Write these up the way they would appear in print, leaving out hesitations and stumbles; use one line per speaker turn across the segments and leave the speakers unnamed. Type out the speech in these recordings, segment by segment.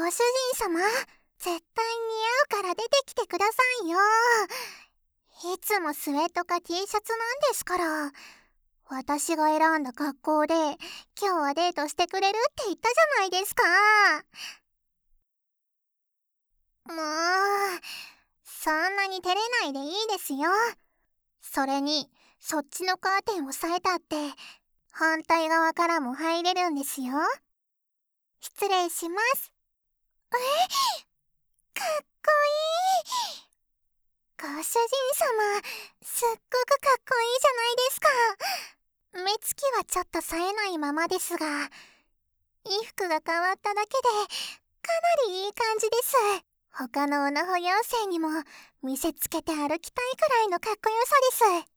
ご主人様、絶対似合うから出てきてくださいよ。いつもスウェットか T シャツなんですから。私が選んだ格好で今日はデートしてくれるって言ったじゃないですか。もう、そんなに照れないでいいですよ。それに、そっちのカーテンを押さえたって反対側からも入れるんですよ。失礼します。かっこいい。ご主人様、すっごくかっこいいじゃないですか。目つきはちょっと冴えないままですが、衣服が変わっただけでかなりいい感じです。他のオナホ妖精にも見せつけて歩きたいくらいのかっこよさです。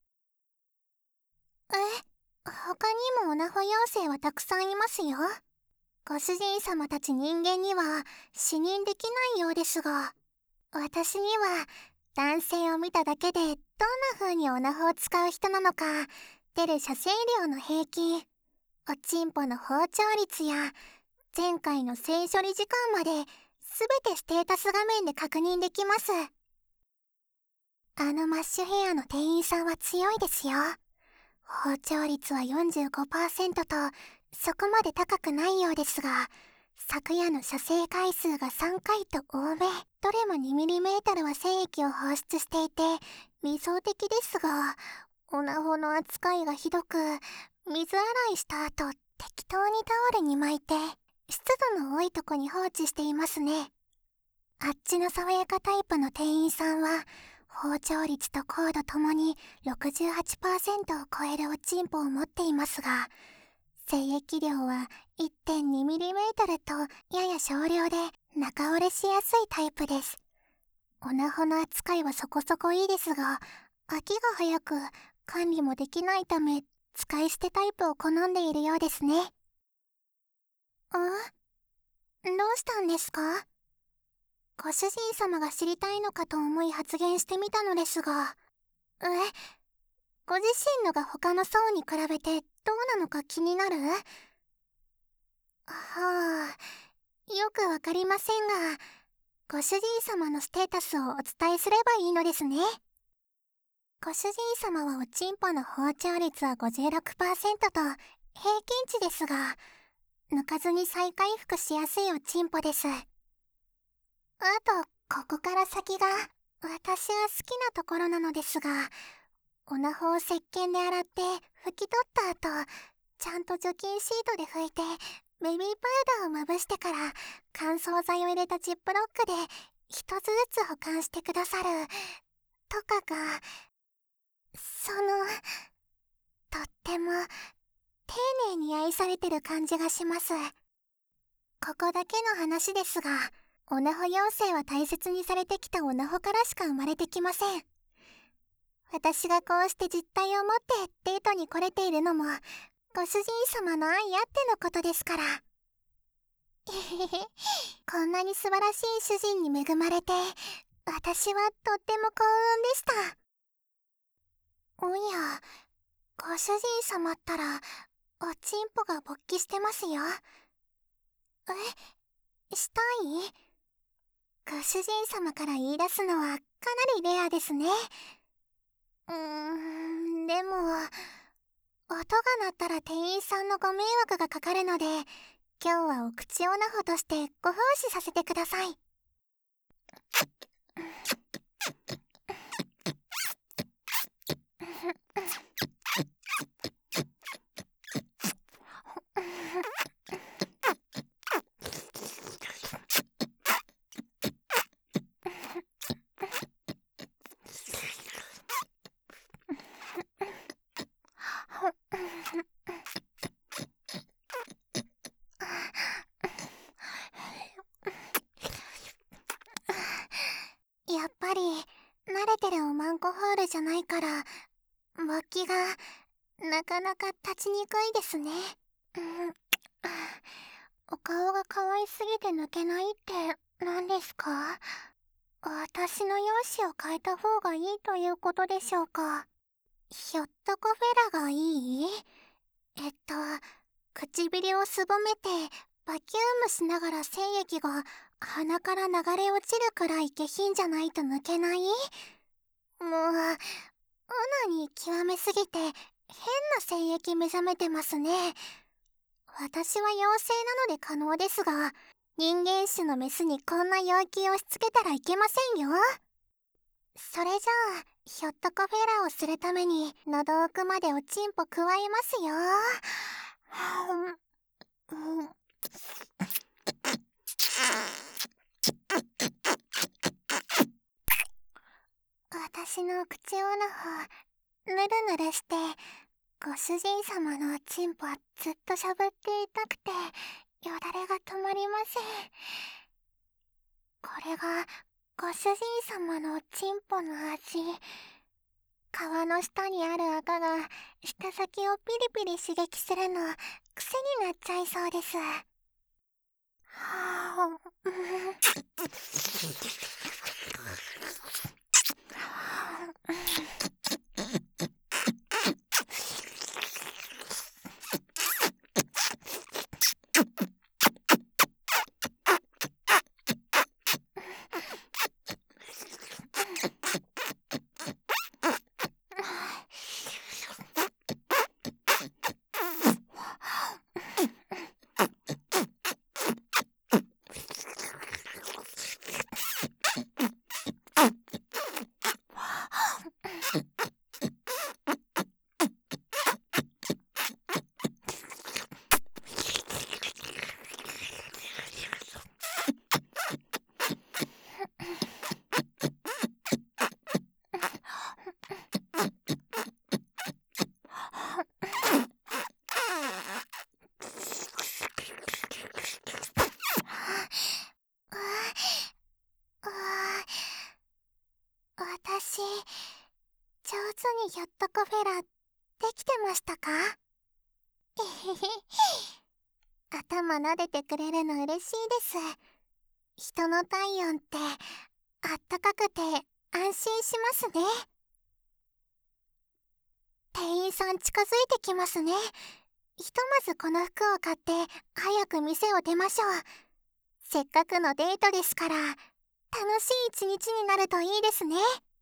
他にもオナホ妖精はたくさんいますよ。ご主人様たち人間には視認できないようですが、私には男性を見ただけでどんな風にオナホを使う人なのか、出る射精量の平均、おちんぽの包丁率や前回の性処理時間まで全てステータス画面で確認できます。あのマッシュヘアの店員さんは強いですよ。包丁率は 45% とそこまで高くないようですが、昨夜の射精回数が3回と多め。どれも 2mm は精液を放出していて理想的ですが、オナホの扱いがひどく、水洗いした後適当にタオルに巻いて湿度の多いとこに放置していますね。あっちの爽やかタイプの店員さんは包丁率と高度ともに 68% を超えるおちんぽを持っていますが、精液量は 1.2mm とやや少量で中折れしやすいタイプです。オナホの扱いはそこそこいいですが、飽きが早く管理もできないため使い捨てタイプを好んでいるようですね。どうしたんですか？ご主人様が知りたいのかと思い発言してみたのですが、ご自身のが他の層に比べてどうなのか気になる？はあ、よくわかりませんが、ご主人様のステータスをお伝えすればいいのですね。ご主人様はおちんぽの包丁率は 56% と平均値ですが、抜かずに再回復しやすいおちんぽです。あと、ここから先が私が好きなところなのですが、オナホを石鹸で洗って拭き取った後、ちゃんと除菌シートで拭いてベビーパウダーをまぶしてから乾燥剤を入れたジップロックで一つずつ保管してくださるとかが、とっても丁寧に愛されてる感じがします。ここだけの話ですが、オナホ妖精は大切にされてきたオナホからしか生まれてきません。私がこうして実体を持ってデートに来れているのもご主人様の愛あってのことですから。こんなに素晴らしい主人に恵まれて、私はとっても幸運でした。おや、ご主人様ったらおちんぽが勃起してますよ。したい？ご主人様から言い出すのはかなりレアですね。でも、音が鳴ったら店員さんのご迷惑がかかるので、今日はお口オナホとしてご奉仕させてください。やっぱり慣れてるおまんこホールじゃないから、勃起がなかなか立ちにくいですね。お顔が可愛すぎて抜けないって何ですか？私の容姿を変えた方がいいということでしょうか？ひょっとこフェラがいい？唇をすぼめてバキュームしながら精液が鼻から流れ落ちるくらい下品じゃないと抜けない？もう、オナに極めすぎて変な精液目覚めてますね。私は妖精なので可能ですが、人間種のメスにこんな要求をしつけたらいけませんよ。それじゃあ、ひょっとこフェラをするために喉奥までおちんぽ加えますよ。私の口をの方、ぬるぬるして、ご主人様のおちんぽずっとしゃぶっていたくて、よだれが止まりません。これが、ご主人様のおちんぽの味。皮の下にある赤が、舌先をピリピリ刺激するの、癖になっちゃいそうです。私、上手にひょっとこフェラできてましたか？えへへ。頭撫でてくれるの嬉しいです。人の体温ってあったかくて安心しますね。店員さん近づいてきますね。ひとまずこの服を買って早く店を出ましょう。せっかくのデートですから、楽しい一日になるといいですね。